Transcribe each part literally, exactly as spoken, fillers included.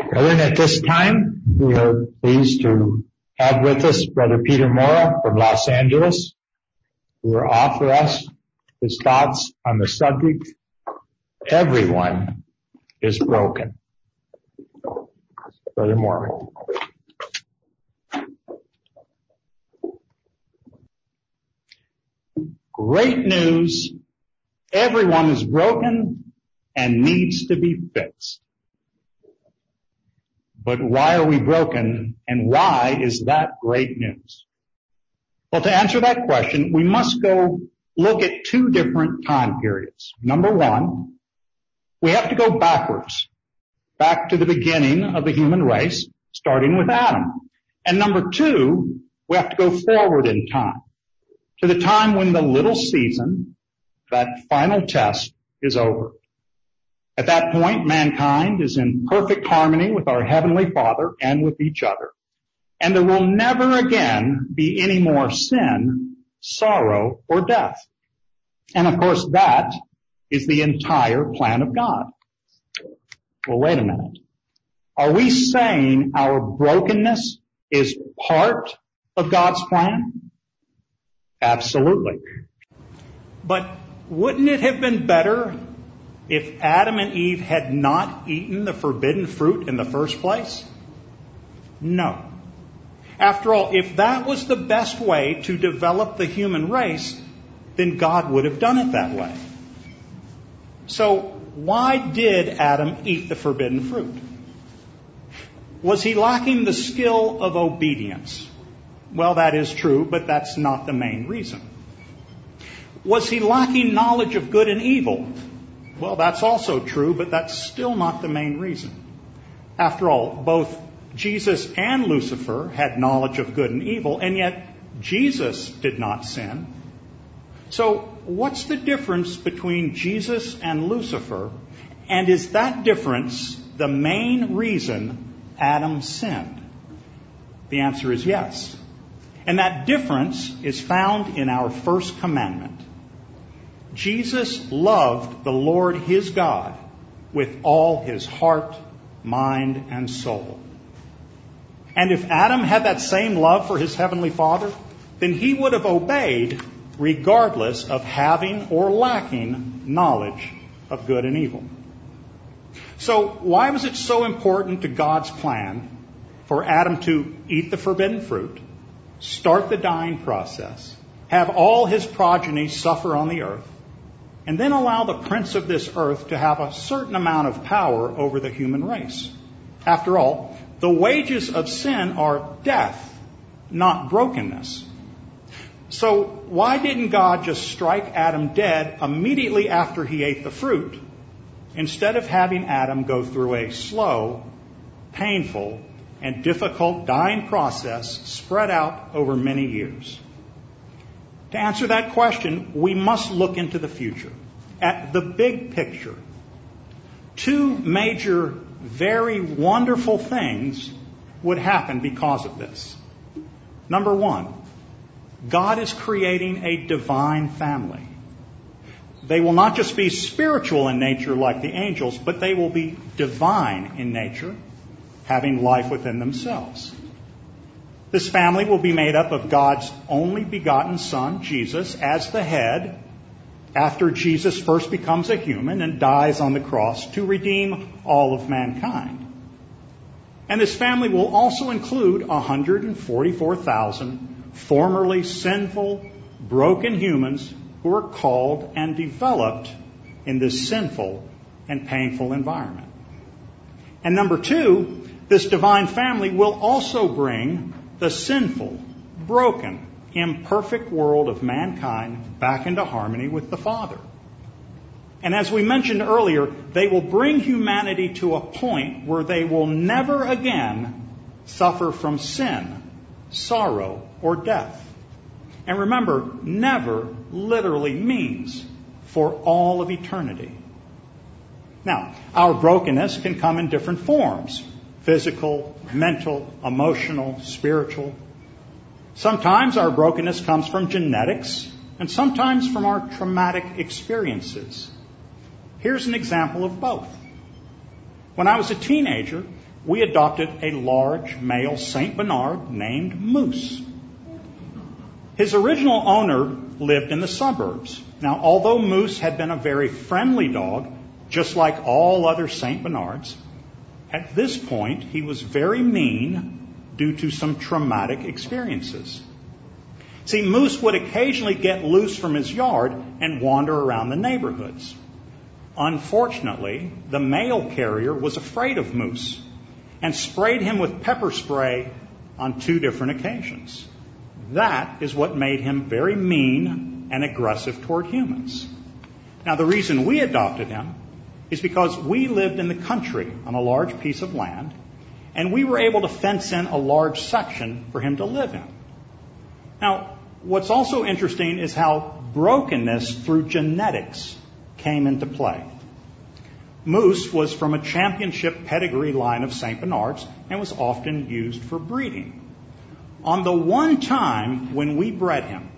Brethren, at this time, we are pleased to have with us Brother Peter Mora from Los Angeles, who will offer us his thoughts on the subject, everyone is broken. Brother Mora. Great news. Everyone is broken and needs to be fixed. But why are we broken, and why is that great news? Well, to answer that question, we must go look at two different time periods. Number one, we have to go backwards, back to the beginning of the human race, starting with Adam. And number two, we have to go forward in time, to the time when the little season, that final test, is over. At that point, mankind is in perfect harmony with our Heavenly Father and with each other. And there will never again be any more sin, sorrow, or death. And of course, that is the entire plan of God. Well, wait a minute. Are we saying our brokenness is part of God's plan? Absolutely. But wouldn't it have been better if Adam and Eve had not eaten the forbidden fruit in the first place? No. After all, if that was the best way to develop the human race, then God would have done it that way. So why did Adam eat the forbidden fruit? Was he lacking the skill of obedience? Well, that is true, but that's not the main reason. Was he lacking knowledge of good and evil? Well, that's also true, but that's still not the main reason. After all, both Jesus and Lucifer had knowledge of good and evil, and yet Jesus did not sin. So what's the difference between Jesus and Lucifer, and is that difference the main reason Adam sinned? The answer is yes. And that difference is found in our first commandment. Jesus loved the Lord his God with all his heart, mind, and soul. And if Adam had that same love for his heavenly Father, then he would have obeyed regardless of having or lacking knowledge of good and evil. So why was it so important to God's plan for Adam to eat the forbidden fruit, start the dying process, have all his progeny suffer on the earth, and then allow the prince of this earth to have a certain amount of power over the human race? After all, the wages of sin are death, not brokenness. So why didn't God just strike Adam dead immediately after he ate the fruit, instead of having Adam go through a slow, painful, and difficult dying process spread out over many years? To answer that question, we must look into the future, at the big picture. Two major, very wonderful things would happen because of this. Number one, God is creating a divine family. They will not just be spiritual in nature like the angels, but they will be divine in nature, having life within themselves. This family will be made up of God's only begotten Son, Jesus, as the head, after Jesus first becomes a human and dies on the cross to redeem all of mankind. And this family will also include one hundred forty-four thousand formerly sinful, broken humans who are called and developed in this sinful and painful environment. And number two, this divine family will also bring the sinful, broken, imperfect world of mankind back into harmony with the Father. And as we mentioned earlier, they will bring humanity to a point where they will never again suffer from sin, sorrow, or death. And remember, never literally means for all of eternity. Now, our brokenness can come in different forms: physical, mental, emotional, spiritual. Sometimes our brokenness comes from genetics, and sometimes from our traumatic experiences. Here's an example of both. When I was a teenager, we adopted a large male Saint Bernard named Moose. His original owner lived in the suburbs. Now, although Moose had been a very friendly dog, just like all other Saint Bernards, at this point he was very mean due to some traumatic experiences. See, Moose would occasionally get loose from his yard and wander around the neighborhoods. Unfortunately, the mail carrier was afraid of Moose and sprayed him with pepper spray on two different occasions. That is what made him very mean and aggressive toward humans. Now, the reason we adopted him is because we lived in the country on a large piece of land, and we were able to fence in a large section for him to live in. Now, what's also interesting is how brokenness through genetics came into play. Moose was from a championship pedigree line of Saint Bernards and was often used for breeding. On the one time when we bred him,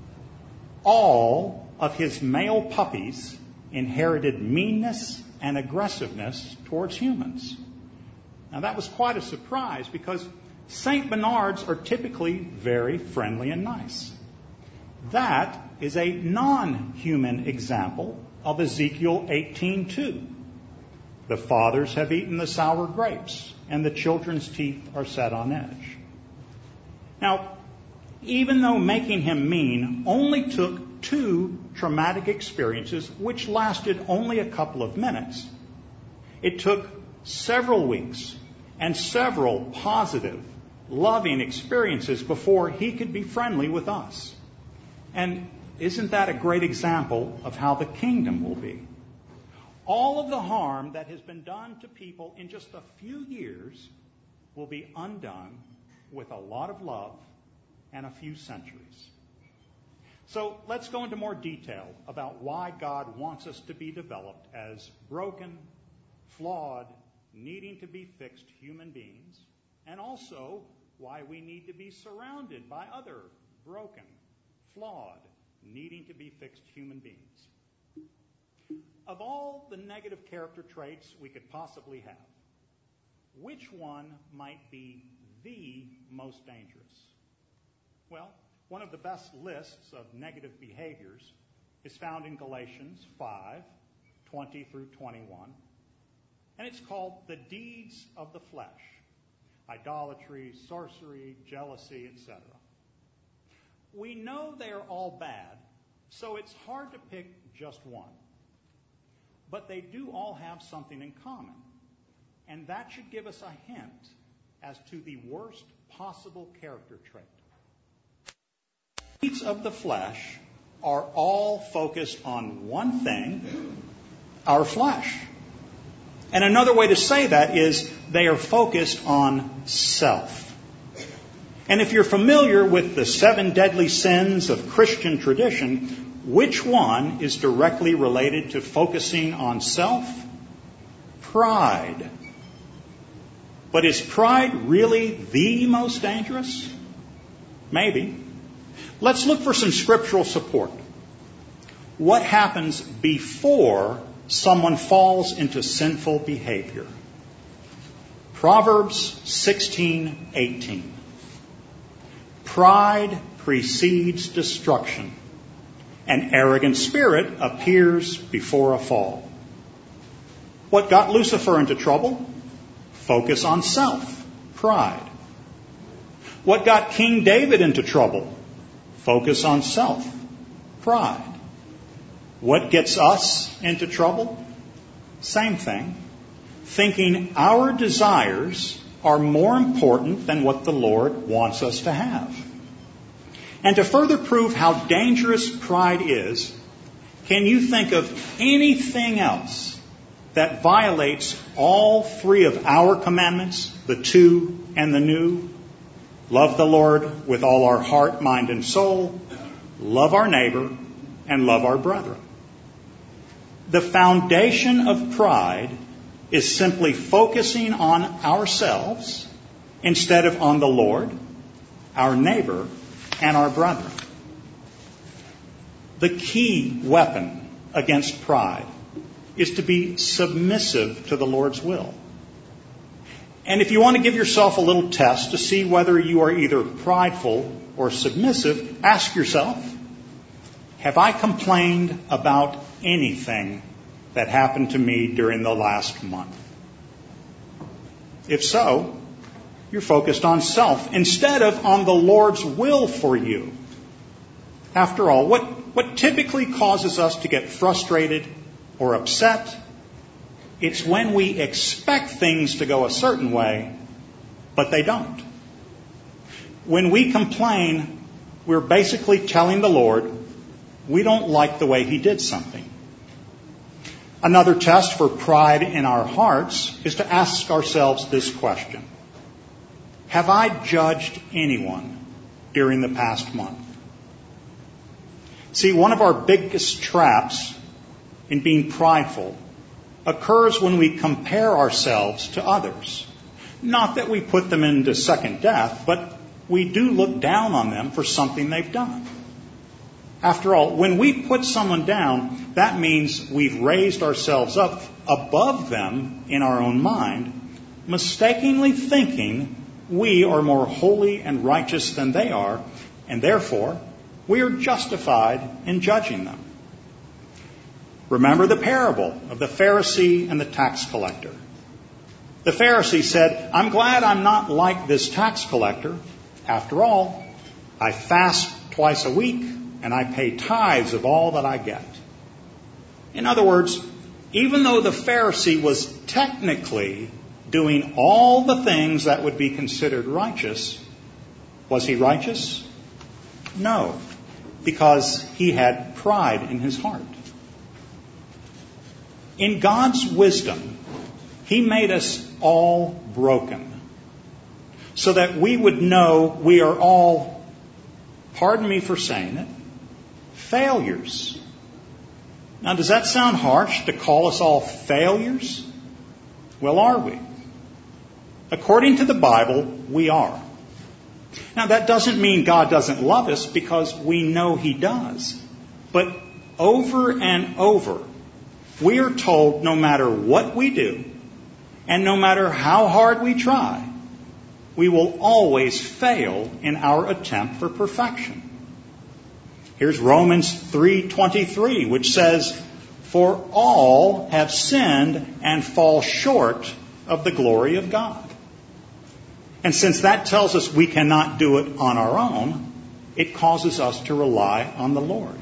all of his male puppies inherited meanness and aggressiveness towards humans. Now, that was quite a surprise because Saint Bernards are typically very friendly and nice. That is a non-human example of Ezekiel eighteen two. The fathers have eaten the sour grapes, and the children's teeth are set on edge. Now, even though making him mean only took two traumatic experiences, which lasted only a couple of minutes, it took several weeks and several positive, loving experiences before he could be friendly with us. And isn't that a great example of how the kingdom will be? All of the harm that has been done to people in just a few years will be undone with a lot of love and a few centuries. So let's go into more detail about why God wants us to be developed as broken, flawed, needing to be fixed human beings, and also why we need to be surrounded by other broken, flawed, needing to be fixed human beings. Of all the negative character traits we could possibly have, which one might be the most dangerous? Well, one of the best lists of negative behaviors is found in Galatians five, twenty through twenty-one, and it's called the deeds of the flesh: idolatry, sorcery, jealousy, et cetera. We know they are all bad, so it's hard to pick just one. But they do all have something in common, and that should give us a hint as to the worst possible character trait. The deeds of the flesh are all focused on one thing, our flesh. And another way to say that is they are focused on self. And if you're familiar with the seven deadly sins of Christian tradition, which one is directly related to focusing on self? Pride. But is pride really the most dangerous? Maybe. Let's look for some scriptural support. What happens before someone falls into sinful behavior? Proverbs sixteen eighteen. Pride precedes destruction. An arrogant spirit appears before a fall. What got Lucifer into trouble? Focus on self, pride. What got King David into trouble? Focus on self, pride. What gets us into trouble? Same thing. Thinking our desires are more important than what the Lord wants us to have. And to further prove how dangerous pride is, can you think of anything else that violates all three of our commandments, the two and the new? Love the Lord with all our heart, mind, and soul. Love our neighbor and love our brethren. The foundation of pride is simply focusing on ourselves instead of on the Lord, our neighbor, and our brethren. The key weapon against pride is to be submissive to the Lord's will. And if you want to give yourself a little test to see whether you are either prideful or submissive, ask yourself, have I complained about anything that happened to me during the last month? If so, you're focused on self instead of on the Lord's will for you. After all, what, what typically causes us to get frustrated or upset, it's when we expect things to go a certain way, but they don't. When we complain, we're basically telling the Lord we don't like the way He did something. Another test for pride in our hearts is to ask ourselves this question. Have I judged anyone during the past month? See, one of our biggest traps in being prideful occurs when we compare ourselves to others. Not that we put them into second death, but we do look down on them for something they've done. After all, when we put someone down, that means we've raised ourselves up above them in our own mind, mistakenly thinking we are more holy and righteous than they are, and therefore we are justified in judging them. Remember the parable of the Pharisee and the tax collector. The Pharisee said, I'm glad I'm not like this tax collector. After all, I fast twice a week and I pay tithes of all that I get. In other words, even though the Pharisee was technically doing all the things that would be considered righteous, was he righteous? No, because he had pride in his heart. In God's wisdom, He made us all broken so that we would know we are all, pardon me for saying it, failures. Now, does that sound harsh to call us all failures? Well, are we? According to the Bible, we are. Now, that doesn't mean God doesn't love us, because we know He does. But over and over, we are told no matter what we do, and no matter how hard we try, we will always fail in our attempt for perfection. Here's Romans three twenty-three, which says, For all have sinned and fall short of the glory of God. And since that tells us we cannot do it on our own, it causes us to rely on the Lord.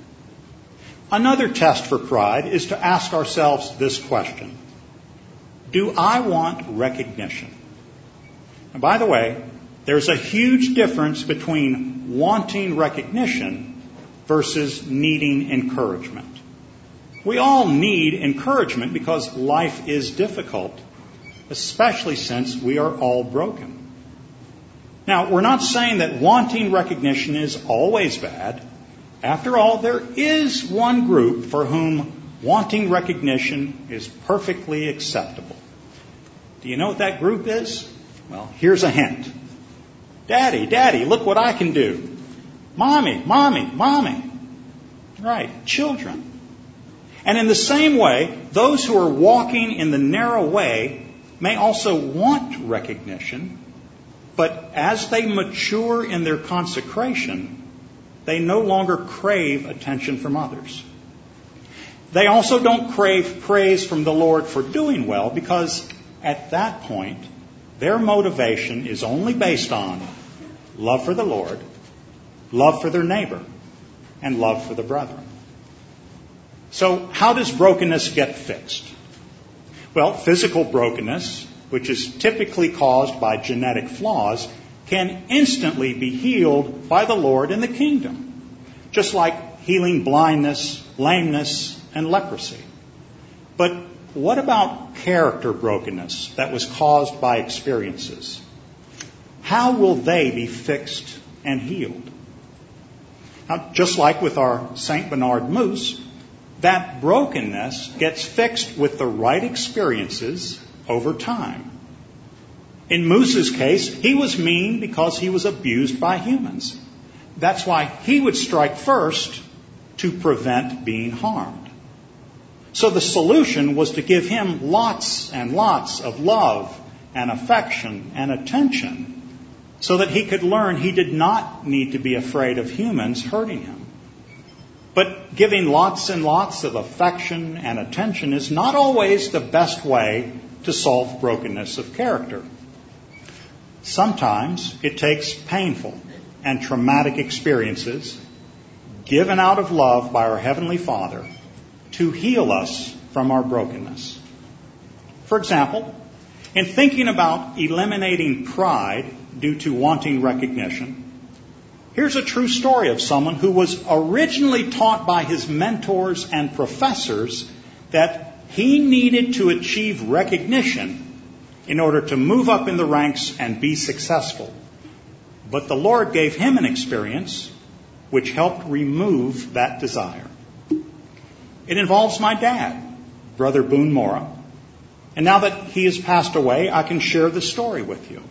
Another test for pride is to ask ourselves this question. Do I want recognition? And by the way, there's a huge difference between wanting recognition versus needing encouragement. We all need encouragement because life is difficult, especially since we are all broken. Now, we're not saying that wanting recognition is always bad. After all, there is one group for whom wanting recognition is perfectly acceptable. Do you know what that group is? Well, here's a hint. Daddy, Daddy, look what I can do. Mommy, Mommy, Mommy. Right, children. And in the same way, those who are walking in the narrow way may also want recognition, but as they mature in their consecration, they no longer crave attention from others. They also don't crave praise from the Lord for doing well, because at that point, their motivation is only based on love for the Lord, love for their neighbor, and love for the brethren. So how does brokenness get fixed? Well, physical brokenness, which is typically caused by genetic flaws, can instantly be healed by the Lord in the kingdom, just like healing blindness, lameness, and leprosy. But what about character brokenness that was caused by experiences? How will they be fixed and healed? Now, just like with our Saint Bernard moose, that brokenness gets fixed with the right experiences over time. In Moose's case, he was mean because he was abused by humans. That's why he would strike first to prevent being harmed. So the solution was to give him lots and lots of love and affection and attention so that he could learn he did not need to be afraid of humans hurting him. But giving lots and lots of affection and attention is not always the best way to solve brokenness of character. Sometimes it takes painful and traumatic experiences given out of love by our Heavenly Father to heal us from our brokenness. For example, in thinking about eliminating pride due to wanting recognition, here's a true story of someone who was originally taught by his mentors and professors that he needed to achieve recognition in order to move up in the ranks and be successful. But the Lord gave him an experience which helped remove that desire. It involves my dad, Brother Boone Mora. And now that he has passed away, I can share the story with you.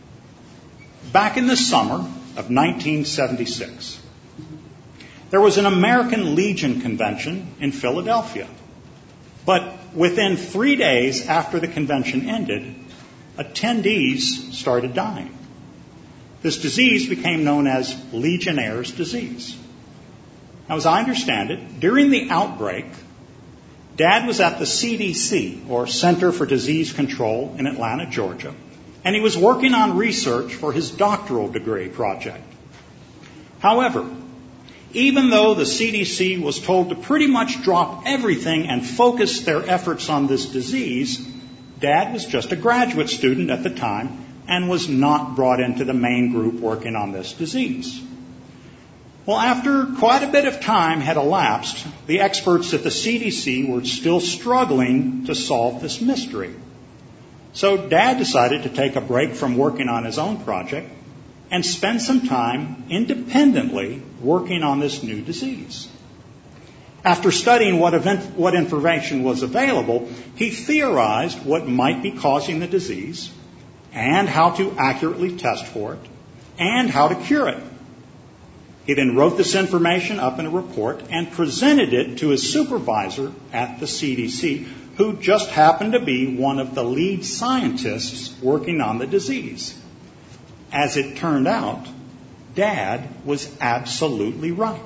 Back in the summer of nineteen seventy-six, there was an American Legion convention in Philadelphia. But within three days after the convention ended, attendees started dying. This disease became known as Legionnaire's disease. Now, as I understand it, during the outbreak, Dad was at the C D C, or Center for Disease Control, in Atlanta, Georgia, and he was working on research for his doctoral degree project. However, even though the C D C was told to pretty much drop everything and focus their efforts on this disease, Dad was just a graduate student at the time and was not brought into the main group working on this disease. Well, after quite a bit of time had elapsed, the experts at the C D C were still struggling to solve this mystery. So Dad decided to take a break from working on his own project and spend some time independently working on this new disease. After studying what, event, what information was available, he theorized what might be causing the disease and how to accurately test for it and how to cure it. He then wrote this information up in a report and presented it to his supervisor at the C D C, who just happened to be one of the lead scientists working on the disease. As it turned out, Dad was absolutely right.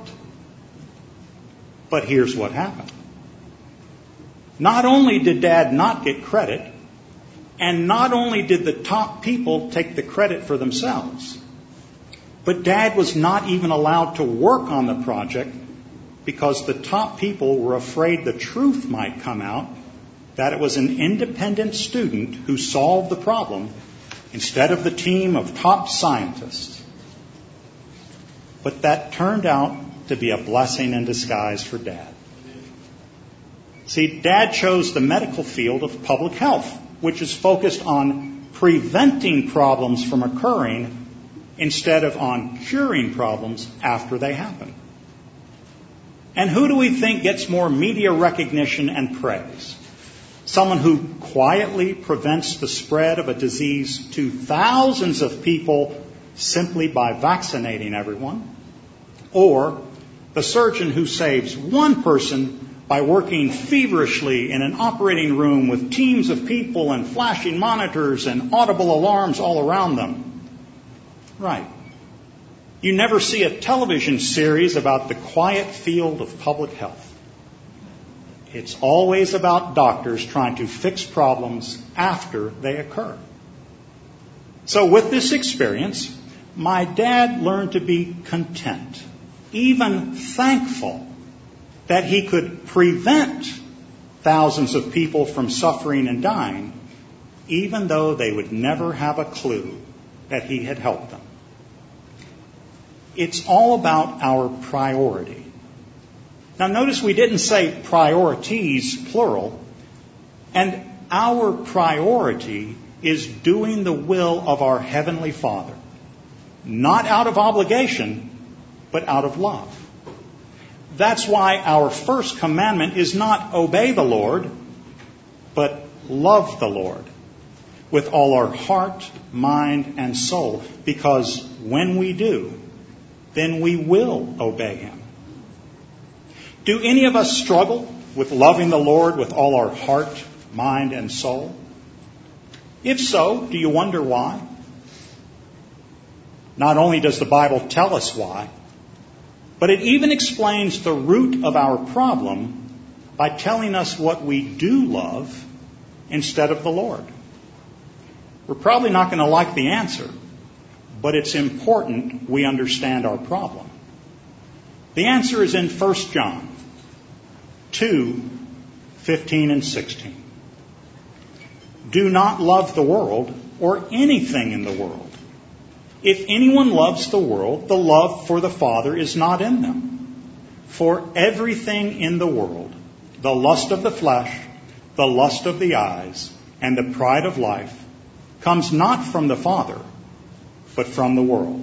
But here's what happened. Not only did Dad not get credit, and not only did the top people take the credit for themselves, but Dad was not even allowed to work on the project because the top people were afraid the truth might come out that it was an independent student who solved the problem instead of the team of top scientists. But that turned out to be a blessing in disguise for Dad. See, Dad chose the medical field of public health, which is focused on preventing problems from occurring instead of on curing problems after they happen. And who do we think gets more media recognition and praise? Someone who quietly prevents the spread of a disease to thousands of people simply by vaccinating everyone? Or the surgeon who saves one person by working feverishly in an operating room with teams of people and flashing monitors and audible alarms all around them? Right. You never see a television series about the quiet field of public health. It's always about doctors trying to fix problems after they occur. So with this experience, my dad learned to be content, even thankful that he could prevent thousands of people from suffering and dying, even though they would never have a clue that he had helped them. It's all about our priority. Now notice we didn't say priorities, plural, and our priority is doing the will of our Heavenly Father, not out of obligation, but out of love. That's why our first commandment is not obey the Lord, but love the Lord with all our heart, mind, and soul, because when we do, then we will obey Him. Do any of us struggle with loving the Lord with all our heart, mind, and soul? If so, do you wonder why? Not only does the Bible tell us why, but it even explains the root of our problem by telling us what we do love instead of the Lord. We're probably not going to like the answer, but it's important we understand our problem. The answer is in First John two, fifteen and sixteen. Do not love the world or anything in the world. If anyone loves the world, the love for the Father is not in them. For everything in the world, the lust of the flesh, the lust of the eyes, and the pride of life, comes not from the Father, but from the world.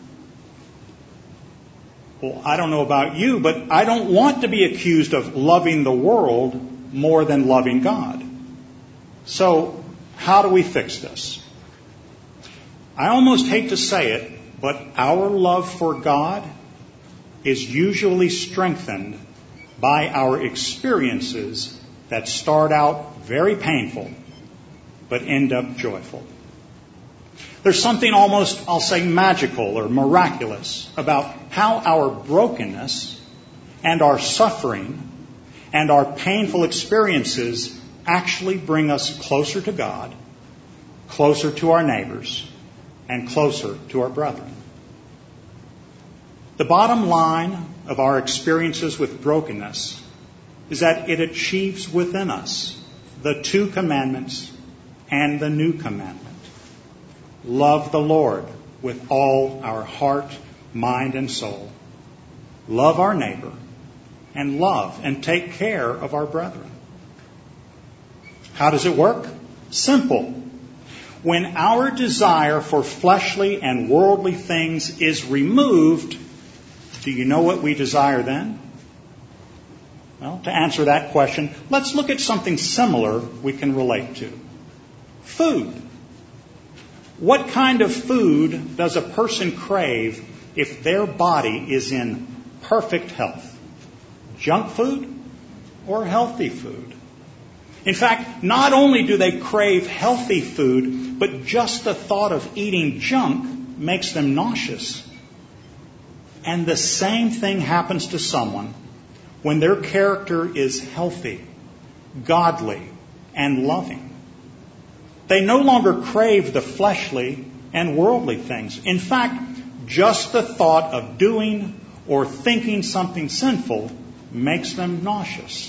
Well, I don't know about you, but I don't want to be accused of loving the world more than loving God. So, how do we fix this? I almost hate to say it, but our love for God is usually strengthened by our experiences that start out very painful, but end up joyful. There's something almost, I'll say, magical or miraculous about how our brokenness and our suffering and our painful experiences actually bring us closer to God, closer to our neighbors, and closer to our brethren. The bottom line of our experiences with brokenness is that it achieves within us the two commandments and the new commandment. Love the Lord with all our heart, mind, and soul. Love our neighbor, and love and take care of our brethren. How does it work? Simple. When our desire for fleshly and worldly things is removed, do you know what we desire then? Well, to answer that question, let's look at something similar we can relate to. Food. What kind of food does a person crave if their body is in perfect health? Junk food or healthy food? In fact, not only do they crave healthy food, but just the thought of eating junk makes them nauseous. And the same thing happens to someone when their character is healthy, godly, and loving. They no longer crave the fleshly and worldly things. In fact, just the thought of doing or thinking something sinful makes them nauseous.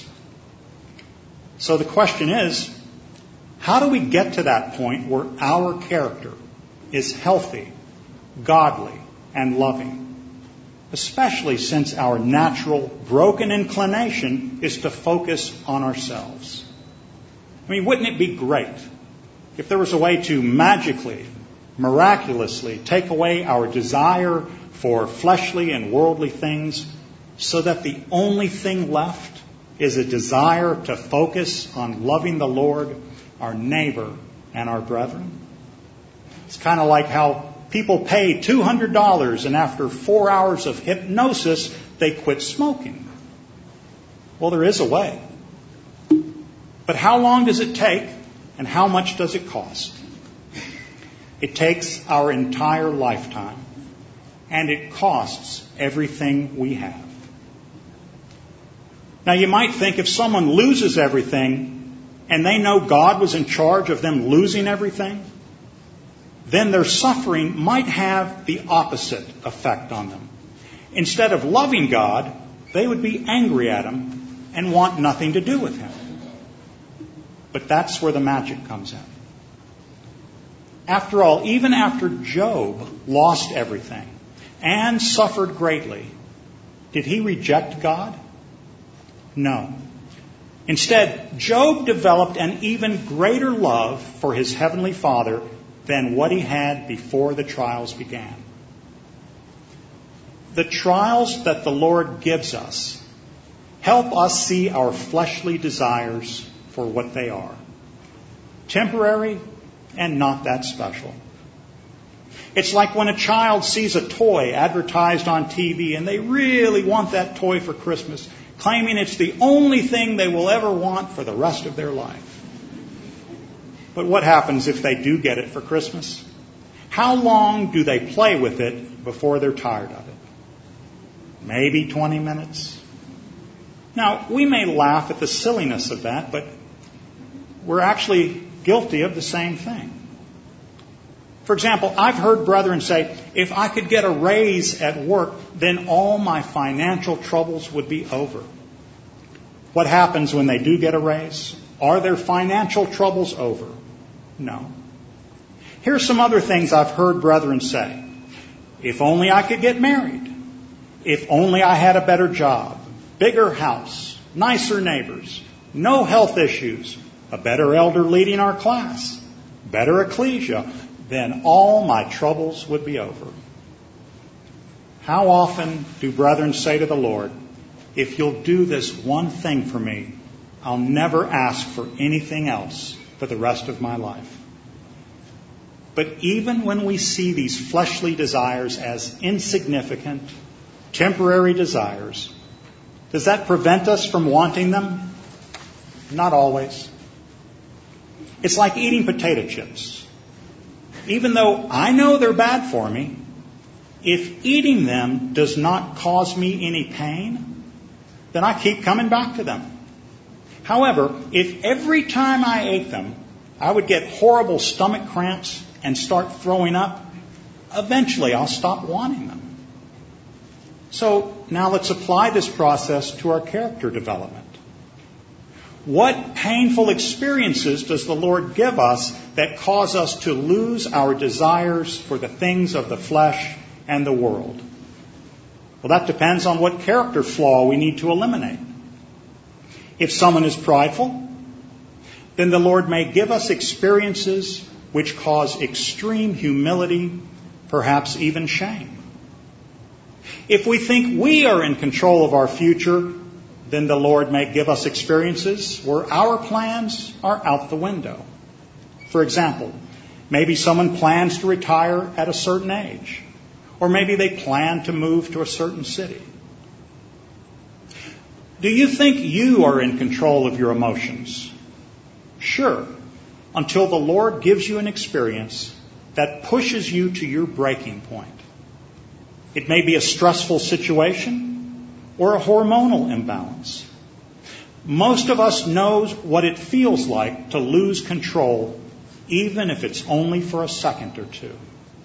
So the question is, how do we get to that point where our character is healthy, godly, and loving? Especially since our natural broken inclination is to focus on ourselves. I mean, wouldn't it be great if there was a way to magically, miraculously take away our desire for fleshly and worldly things so that the only thing left is a desire to focus on loving the Lord, our neighbor, and our brethren? It's kind of like how people pay two hundred dollars and after four hours of hypnosis, they quit smoking. Well, there is a way. But how long does it take and how much does it cost? It takes our entire lifetime and it costs everything we have. Now, you might think if someone loses everything and they know God was in charge of them losing everything, then their suffering might have the opposite effect on them. Instead of loving God, they would be angry at Him and want nothing to do with Him. But that's where the magic comes in. After all, even after Job lost everything and suffered greatly, did he reject God? No. Instead, Job developed an even greater love for his heavenly Father than what he had before the trials began. The trials that the Lord gives us help us see our fleshly desires for what they are. Temporary and not that special. It's like when a child sees a toy advertised on T V and they really want that toy for Christmas, claiming it's the only thing they will ever want for the rest of their life. But what happens if they do get it for Christmas? How long do they play with it before they're tired of it? Maybe twenty minutes. Now, we may laugh at the silliness of that, but we're actually guilty of the same thing. For example, I've heard brethren say, if I could get a raise at work, then all my financial troubles would be over. What happens when they do get a raise? Are their financial troubles over? No. Here's some other things I've heard brethren say. If only I could get married. If only I had a better job, bigger house, nicer neighbors, no health issues, a better elder leading our class, better ecclesia, then all my troubles would be over. How often do brethren say to the Lord, if you'll do this one thing for me, I'll never ask for anything else for the rest of my life. But even when we see these fleshly desires as insignificant, temporary desires, does that prevent us from wanting them? Not always. It's like eating potato chips. Even though I know they're bad for me, if eating them does not cause me any pain, then I keep coming back to them. However, if every time I ate them, I would get horrible stomach cramps and start throwing up, eventually I'll stop wanting them. So now let's apply this process to our character development. What painful experiences does the Lord give us that cause us to lose our desires for the things of the flesh and the world? Well, that depends on what character flaw we need to eliminate. If someone is prideful, then the Lord may give us experiences which cause extreme humility, perhaps even shame. If we think we are in control of our future, then the Lord may give us experiences where our plans are out the window. For example, maybe someone plans to retire at a certain age, or maybe they plan to move to a certain city. Do you think you are in control of your emotions? Sure, until the Lord gives you an experience that pushes you to your breaking point. It may be a stressful situation or a hormonal imbalance. Most of us knows what it feels like to lose control, even if it's only for a second or two.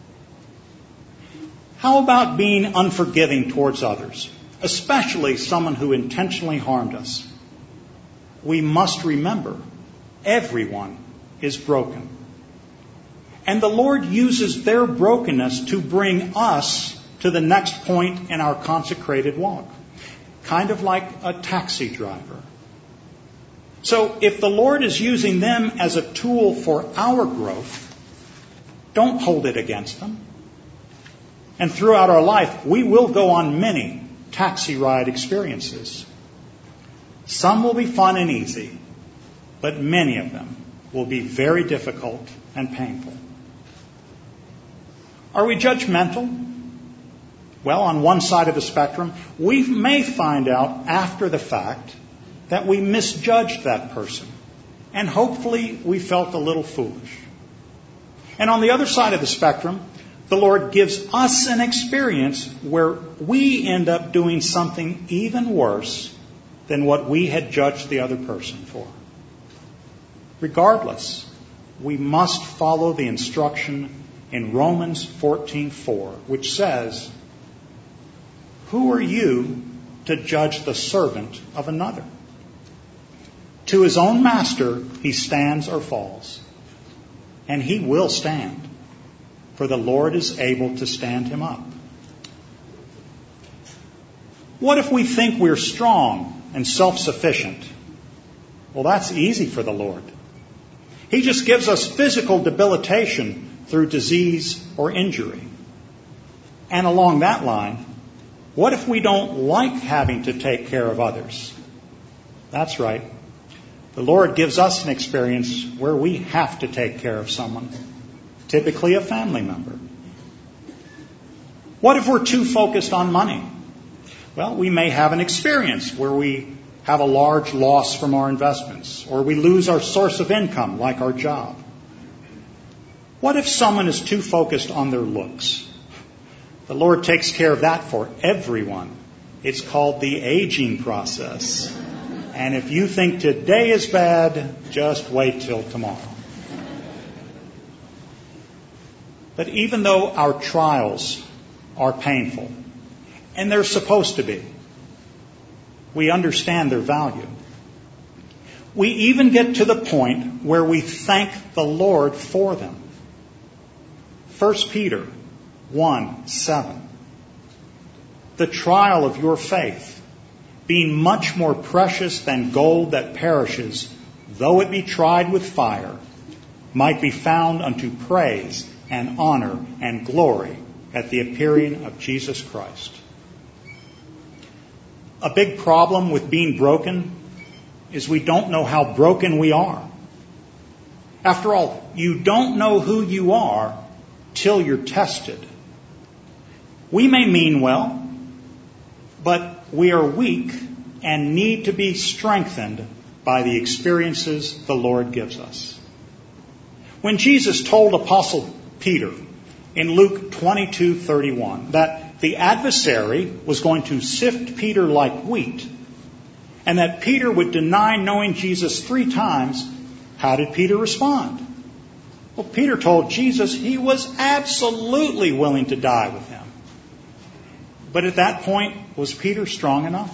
How about being unforgiving towards others, especially someone who intentionally harmed us? We must remember, everyone is broken. And the Lord uses their brokenness to bring us to the next point in our consecrated walk. Kind of like a taxi driver. So if the Lord is using them as a tool for our growth, don't hold it against them. And throughout our life, we will go on many taxi ride experiences. Some will be fun and easy, but many of them will be very difficult and painful. Are we judgmental? Well, on one side of the spectrum, we may find out after the fact that we misjudged that person. And hopefully we felt a little foolish. And on the other side of the spectrum, the Lord gives us an experience where we end up doing something even worse than what we had judged the other person for. Regardless, we must follow the instruction in Romans fourteen four, which says, "Who are you to judge the servant of another? To his own master he stands or falls, and he will stand, for the Lord is able to stand him up." What if we think we're strong and self-sufficient? Well, that's easy for the Lord. He just gives us physical debilitation through disease or injury. And along that line, what if we don't like having to take care of others? That's right. The Lord gives us an experience where we have to take care of someone, typically a family member. What if we're too focused on money? Well, we may have an experience where we have a large loss from our investments, or we lose our source of income, like our job. What if someone is too focused on their looks? The Lord takes care of that for everyone. It's called the aging process. And if you think today is bad, just wait till tomorrow. But even though our trials are painful, and they're supposed to be, we understand their value. We even get to the point where we thank the Lord for them. First Peter one seven. The trial of your faith, being much more precious than gold that perishes, though it be tried with fire, might be found unto praise and honor and glory at the appearing of Jesus Christ. A big problem with being broken is we don't know how broken we are. After all, you don't know who you are till you're tested. We may mean well, but we are weak and need to be strengthened by the experiences the Lord gives us. When Jesus told Apostle Peter in Luke twenty-two thirty-one that the adversary was going to sift Peter like wheat, and that Peter would deny knowing Jesus three times, how did Peter respond? Well, Peter told Jesus he was absolutely willing to die with him. But at that point, was Peter strong enough?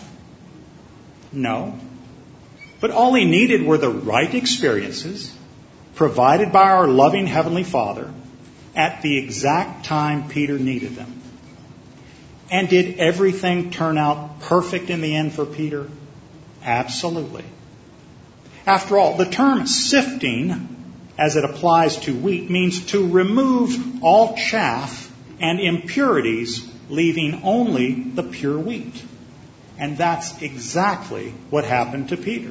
No. But all he needed were the right experiences provided by our loving Heavenly Father at the exact time Peter needed them. And did everything turn out perfect in the end for Peter? Absolutely. After all, the term sifting, as it applies to wheat, means to remove all chaff and impurities, leaving only the pure wheat. And that's exactly what happened to Peter.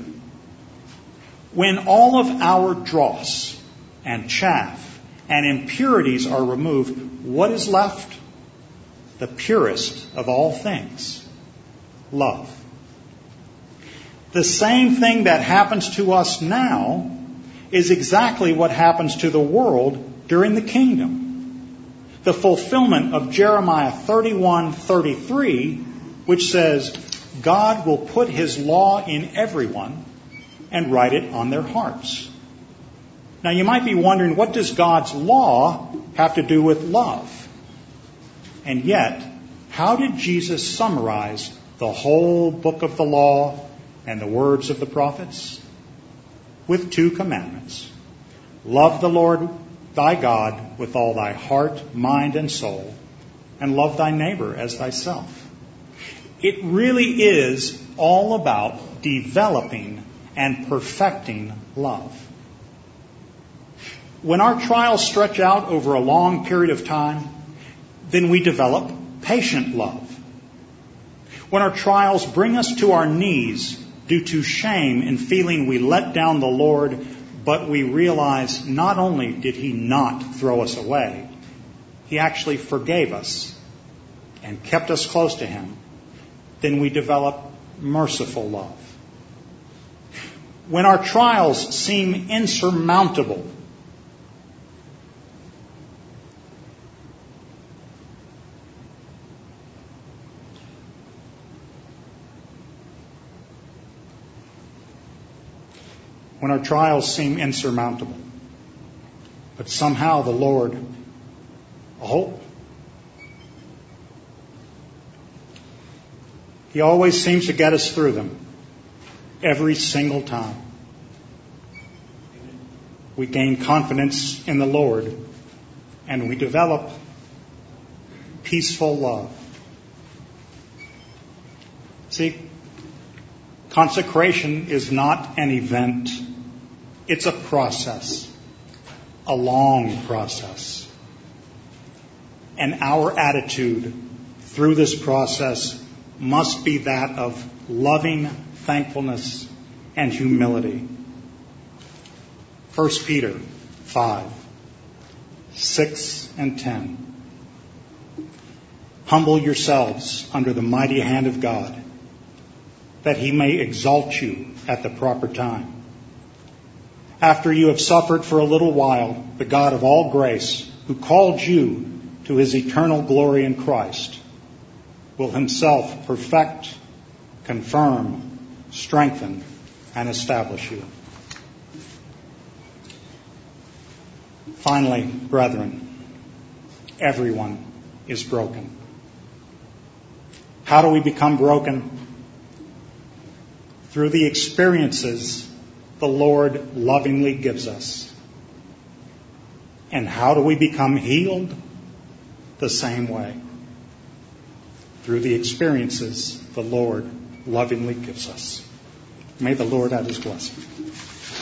When all of our dross and chaff and impurities are removed, what is left? The purest of all things, love. The same thing that happens to us now is exactly what happens to the world during the kingdom. The fulfillment of Jeremiah thirty-one thirty-three, which says, God will put his law in everyone and write it on their hearts. Now you might be wondering, what does God's law have to do with love? And yet, how did Jesus summarize the whole book of the law and the words of the prophets? With two commandments. Love the Lord thy God with all thy heart, mind, and soul, and love thy neighbor as thyself. It really is all about developing and perfecting love. When our trials stretch out over a long period of time, then we develop patient love. When our trials bring us to our knees due to shame and feeling we let down the Lord, but we realize not only did he not throw us away, he actually forgave us and kept us close to him, then we develop merciful love. When our trials seem insurmountable, when our trials seem insurmountable, but somehow the Lord, oh, he always seems to get us through them every single time. We gain confidence in the Lord and we develop peaceful love. See, consecration is not an event. It's a process, a long process. And our attitude through this process must be that of loving thankfulness and humility. First Peter five, six and ten. Humble yourselves under the mighty hand of God, that he may exalt you at the proper time, after you have suffered for a little while, the God of all grace, who called you to his eternal glory in Christ, will himself perfect, confirm, strengthen, and establish you. Finally, brethren, everyone is broken. How do we become broken? Through the experiences the Lord lovingly gives us. And how do we become healed? The same way. Through the experiences the Lord lovingly gives us. May the Lord add his blessing.